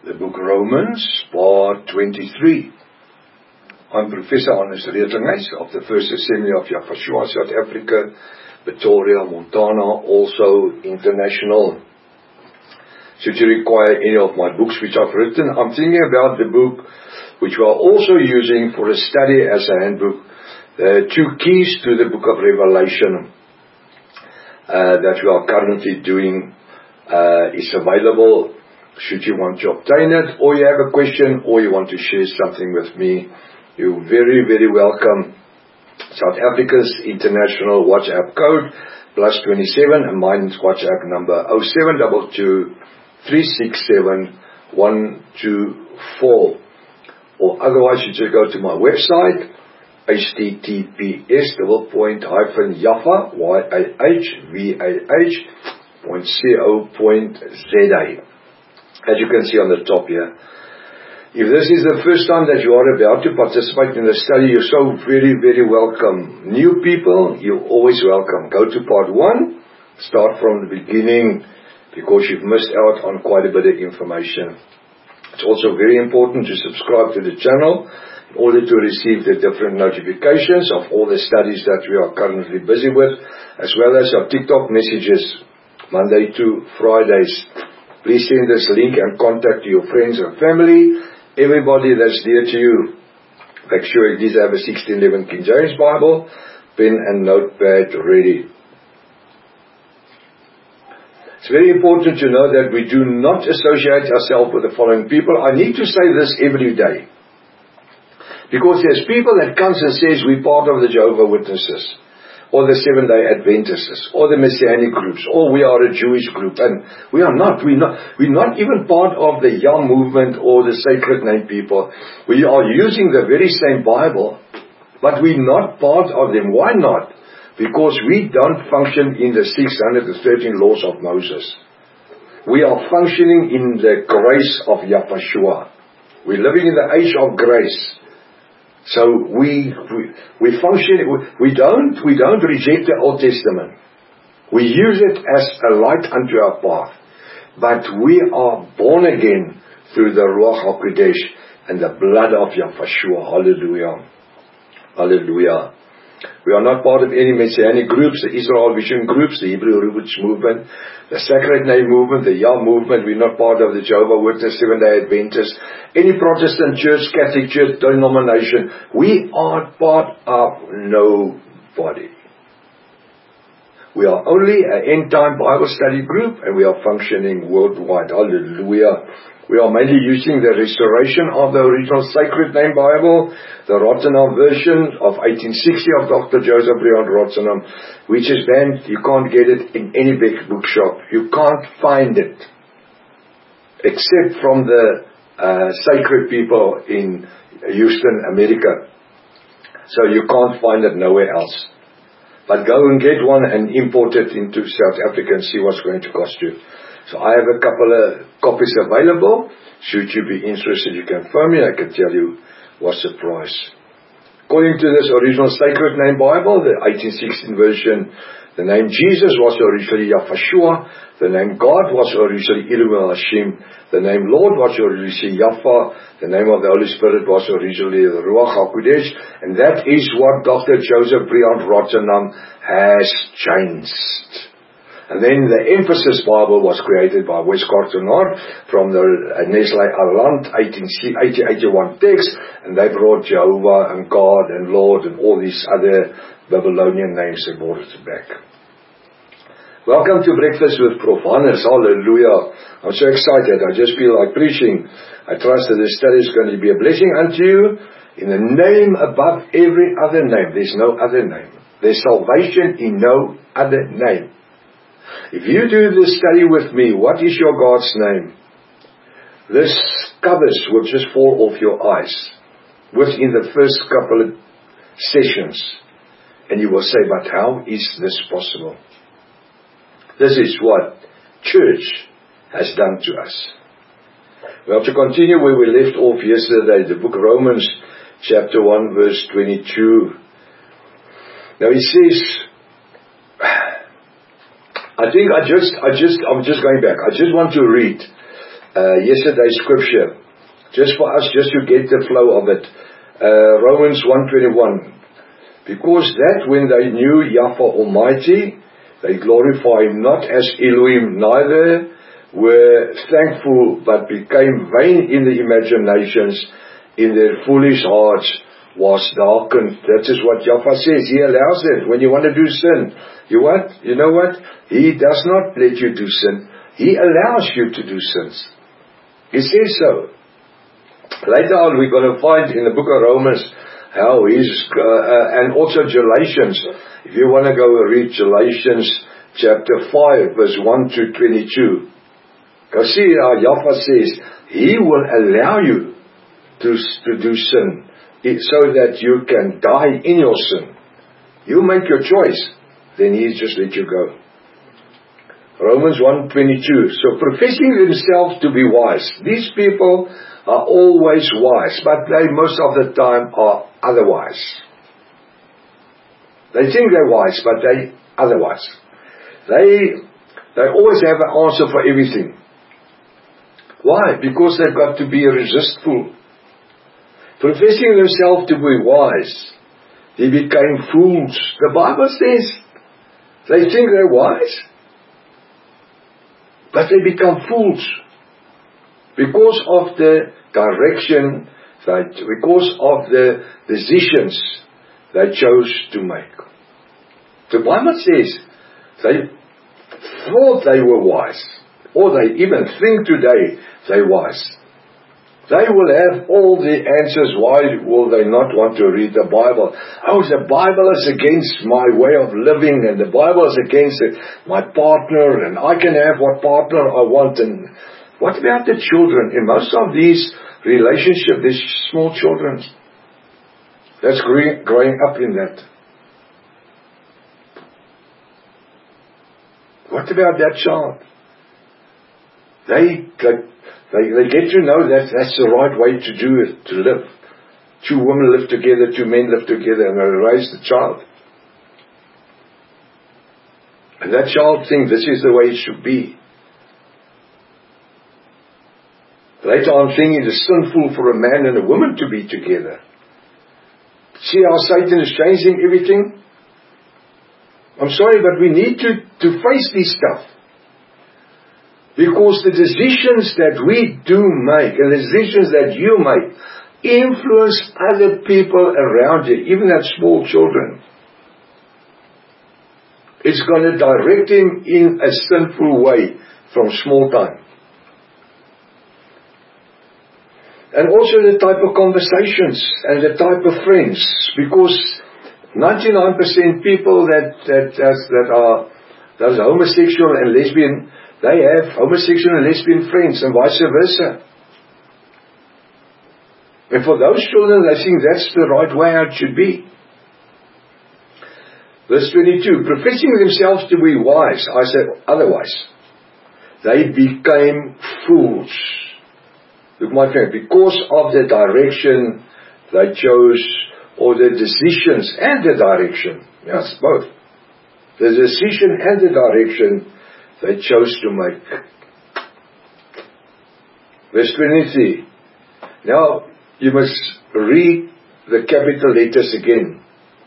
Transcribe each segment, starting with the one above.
The book Romans, part 23. I'm Professor Hannes Reutenghuis of the First Assembly of Yafashua, South Africa, Pretoria, Montana, also international. Should you require any of my books which I've written, I'm thinking about the book which we are also using for a study as a handbook, the 2 keys to the book of Revelation that we are currently doing is available. Should you want to obtain it, or you have a question, or you want to share something with me, you're very, very welcome. South Africa's international WhatsApp code, +27, and mine's WhatsApp number, 0722 367 124. Or otherwise, you just go to my website, https://yafah.co.za. As you can see on the top here. If this is the first time that you are about to participate in the study, you're so very, very welcome. New people, you're always welcome. Go to part 1, start from the beginning, because you've missed out on quite a bit of information. It's also very important to subscribe to the channel in order to receive the different notifications of all the studies that we are currently busy with, as well as our TikTok messages, Monday to Fridays. Please send this link and contact your friends and family, everybody that's dear to you. Make sure you have a 1611 King James Bible, pen and notepad ready. It's very important to know that we do not associate ourselves with the following people. I need to say this every day, because there's people that comes and says we're part of the Jehovah's Witnesses, or the Seventh-day Adventists, or the Messianic groups, or we are a Jewish group, and we are not. We're not even part of the Yah movement or the Sacred Name people. We are using the very same Bible, but we're not part of them. Why not? Because we don't function in the 613 laws of Moses. We are functioning in the grace of Yafashua. We're living in the age of grace. So we function. We don't reject the Old Testament. We use it as a light unto our path. But we are born again through the Ruach HaKodesh and the blood of Yafashua. Hallelujah. Hallelujah. We are not part of any Messianic groups, the Israel Vision groups, the Hebrew Roots movement, the Sacred Name movement, the Yah movement. We're not part of the Jehovah's Witnesses, Seventh-day Adventists, any Protestant church, Catholic church, denomination. We are part of nobody. We are only an end-time Bible study group, and we are functioning worldwide. Hallelujah. We are mainly using the restoration of the original Sacred Name Bible, the Rottenham version of 1860 of Dr. Joseph Briand Rottenham, which is banned. You can't get it in any big bookshop. You can't find it, except from the sacred people in Houston, America. So you can't find it nowhere else. But go and get one and import it into South Africa and see what's going to cost you. So I have a couple of copies available. Should you be interested, you can phone me. I can tell you what's the price. According to this original Sacred Name Bible, the 1816 version, the name Jesus was originally Yafashua. The name God was originally Elohim Hashim. The name Lord was originally Yafah. The name of the Holy Spirit was originally the Ruach HaKodesh. And that is what Dr. Joseph Briand Rottenham has changed. And then the Emphasis Bible was created by Westcott from the Nestle Aland 1881 text, and they brought Jehovah and God and Lord and all these other Babylonian names. They brought it back. Welcome to Breakfast with Prof. Hannes. Hallelujah. I'm so excited. I just feel like preaching. I trust that this study is going to be a blessing unto you. In the name above every other name. There's no other name. There's salvation in no other name. If you do this study with me, what is your God's name? This covers will just fall off your eyes within the first couple of sessions. And you will say, but how is this possible? This is what church has done to us. Well, to continue where we left off yesterday, the book of Romans, chapter 1, verse 22. Now he says, I'm just going back. I just want to read yesterday's scripture, just for us, just to get the flow of it. Romans 1:21. Because that when they knew Yahweh Almighty, they glorified Him not as Elohim, neither were thankful, but became vain in the imaginations, in their foolish hearts was darkened. That is what Yahweh says. He allows it. When you want to do sin, you know what? He does not let you do sin. He allows you to do sins. He says so. Later on we're going to find in the book of Romans how and also Galatians. If you want to go read Galatians chapter 5 verse 1 to 22. Go see how Yahweh says He will allow you to do sin, so that you can die in your sin. You make your choice, then He just let you go. Romans 1:22. So professing themselves to be wise. These people are always wise, but they most of the time are otherwise. They think they're wise, but they otherwise. They always have an answer for everything. Why? Because they've got to be resistful. Professing themselves to be wise, they became fools. The Bible says they think they're wise, but they become fools because of the direction, because of the decisions they chose to make. The Bible says they thought they were wise, or they even think today they're wise. They will have all the answers. Why will they not want to read the Bible? Oh, the Bible is against my way of living, and the Bible is against my partner, and I can have what partner I want. And what about the children? In most of these relationships, there's small children that's growing up in that. What about that child? They get to know that that's the right way to do it, to live. Two women live together, two men live together, and they raise the child. And that child thinks this is the way it should be. Later on, thinking it's sinful for a man and a woman to be together. See how Satan is changing everything? I'm sorry, but we need to face this stuff. Because the decisions that we do make, and the decisions that you make, influence other people around you, even that small children. It's going to direct him in a sinful way from small time. And also the type of conversations and the type of friends, because 99% people that are homosexual and lesbian, they have homosexual and lesbian friends, and vice versa. And for those children, they think that's the right way it should be. Verse 22, professing themselves to be wise, I said otherwise. They became fools. Look, my friend, because of the direction they chose, or the decisions and the direction, yes, both. The decision and the direction they chose to make. Verse 23. Now, you must read the capital letters again.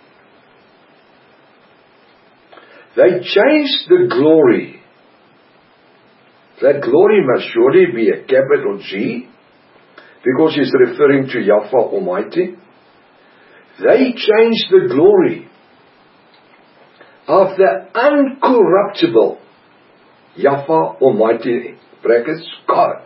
They changed the glory. That glory must surely be a capital G, because it's referring to Yahweh Almighty. They changed the glory of the uncorruptible Yahweh Almighty, brackets, God.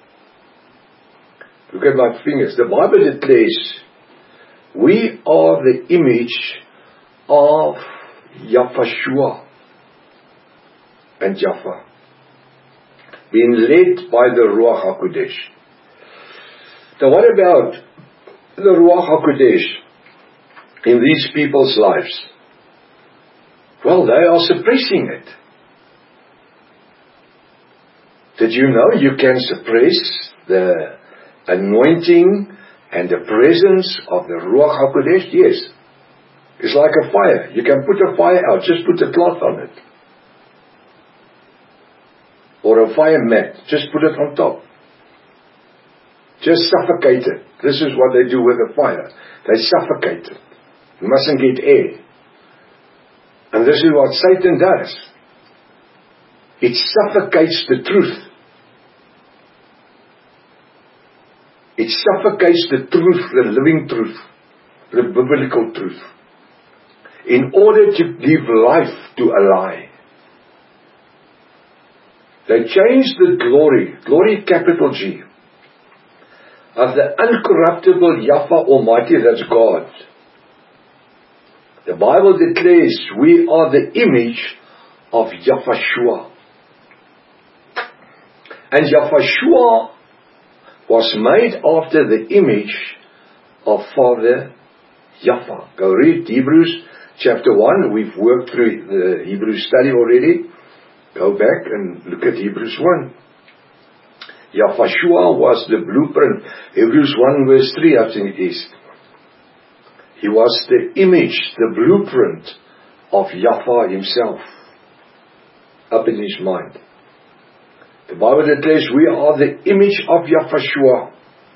Look at my fingers. The Bible declares we are the image of Yahshua and Yahweh, being led by the Ruach HaKodesh. Now what about the Ruach HaKodesh in these people's lives? Well, they are suppressing it. Did you know you can suppress the anointing and the presence of the Ruach HaKodesh? Yes. It's like a fire. You can put a fire out, just put a cloth on it. Or a fire mat, just put it on top. Just suffocate it. This is what they do with the fire. They suffocate it. You mustn't get air. And this is what Satan does. It suffocates the truth. It suffocates the truth, the living truth, the biblical truth, in order to give life to a lie. They change the glory capital G, of the uncorruptible Yahweh Almighty, that's God. The Bible declares we are the image of Yahushua. And Yahushua was made after the image of Father Yahweh. Go read Hebrews chapter 1. We've worked through the Hebrew study already. Go back and look at Hebrews 1. Yahushua was the blueprint. Hebrews 1 verse 3, I think it is. He was the image, the blueprint of Yahweh himself up in his mind. The Bible declares we are the image of Yahushua.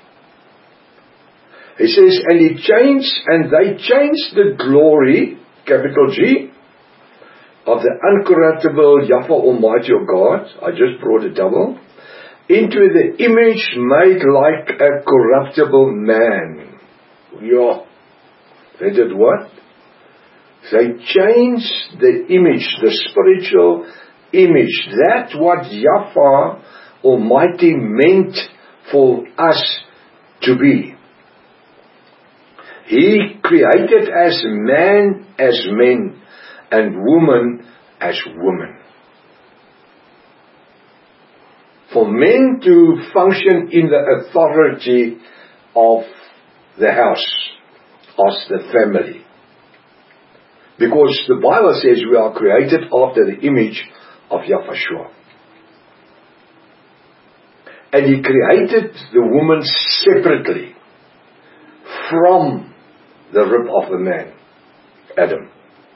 He says, and they changed the glory, capital G, of the uncorruptible Yahweh Almighty of God, I just brought a double, into the image made like a corruptible man. Yeah. They did what? They changed the image, the spiritual image. That's what Yahweh Almighty meant for us to be. He created as man as men and woman as women. For men to function in the authority of the house, as the family. Because the Bible says we are created after the image of Yahushua. And He created the woman separately from the rib of the man, Adam.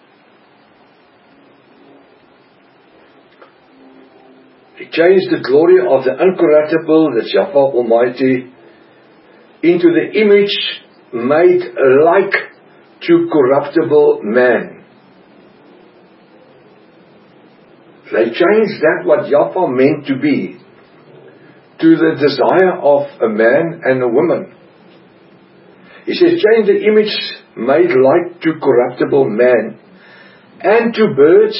He changed the glory of the uncorruptible, that's Yahweh Almighty, into the image made like to corruptible man. They changed that what Yahweh meant to be to the desire of a man and a woman. He says, change the image made like to corruptible man and to birds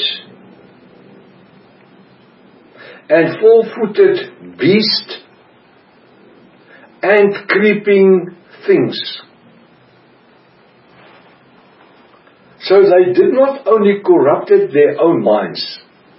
and four-footed beast and creeping things. So they did not only corrupted their own minds.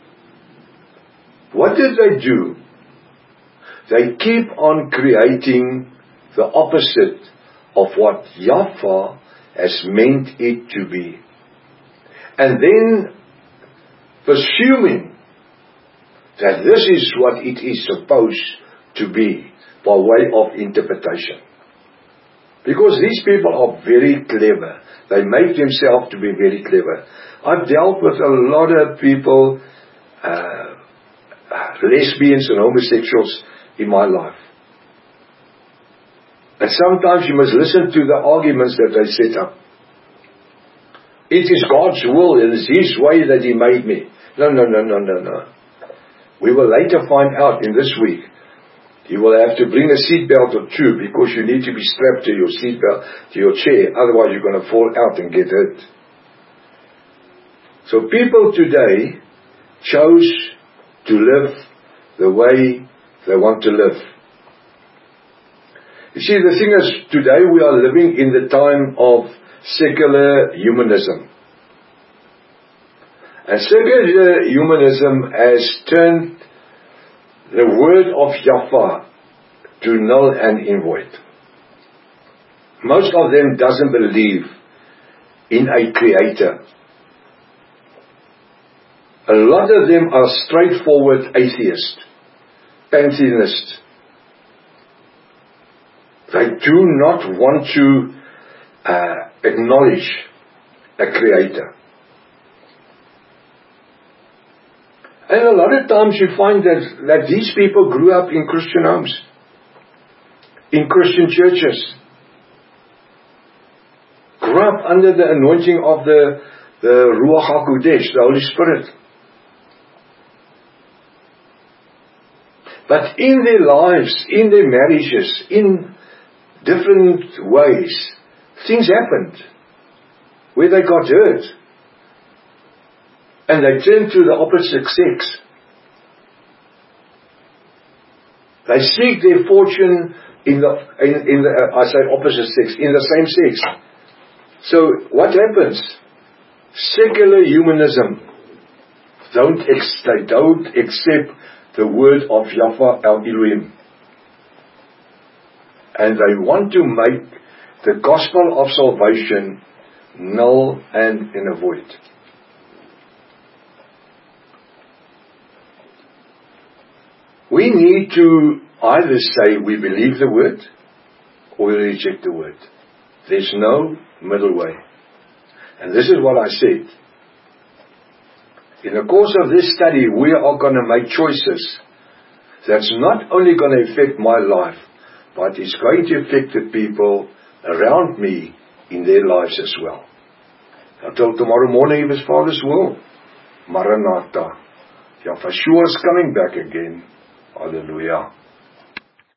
What did they do? They keep on creating the opposite of what Yahweh has meant it to be. And then presuming that this is what it is supposed to be by way of interpretation. Because these people are very clever. They make themselves to be very clever. I've dealt with a lot of people, lesbians and homosexuals in my life. And sometimes you must listen to the arguments that they set up. It is God's will, it is His way that He made me. No. We will later find out in this week. You will have to bring a seatbelt or two because you need to be strapped to your seatbelt, to your chair. Otherwise you're going to fall out and get hurt. So people today chose to live the way they want to live. You see, the thing is, today we are living in the time of secular humanism. And secular humanism has turned the word of Yahweh to null and void. Most of them doesn't believe in a creator. A lot of them are straightforward atheists, pantheists. They do not want to acknowledge a creator. And a lot of times you find that these people grew up in Christian homes. in Christian churches. Grew up under the anointing of the Ruach HaKodesh, the Holy Spirit. But in their lives, in their marriages, in different ways, things happened where they got hurt. And they turned to the opposite sex. They seek their fortune in the I say opposite sex, in the same sex. So what happens? Secular humanism. They don't accept the word of Yahweh El Elohim. And they want to make the gospel of salvation null and in a void. We need to either say we believe the word or we reject the word. There's no middle way. And this is what I said. In the course of this study, we are going to make choices that's not only going to affect my life, but it's going to affect the people around me in their lives as well. Until tomorrow morning, if His Father's will. Maranatha. Yahweh is coming back again. Hallelujah.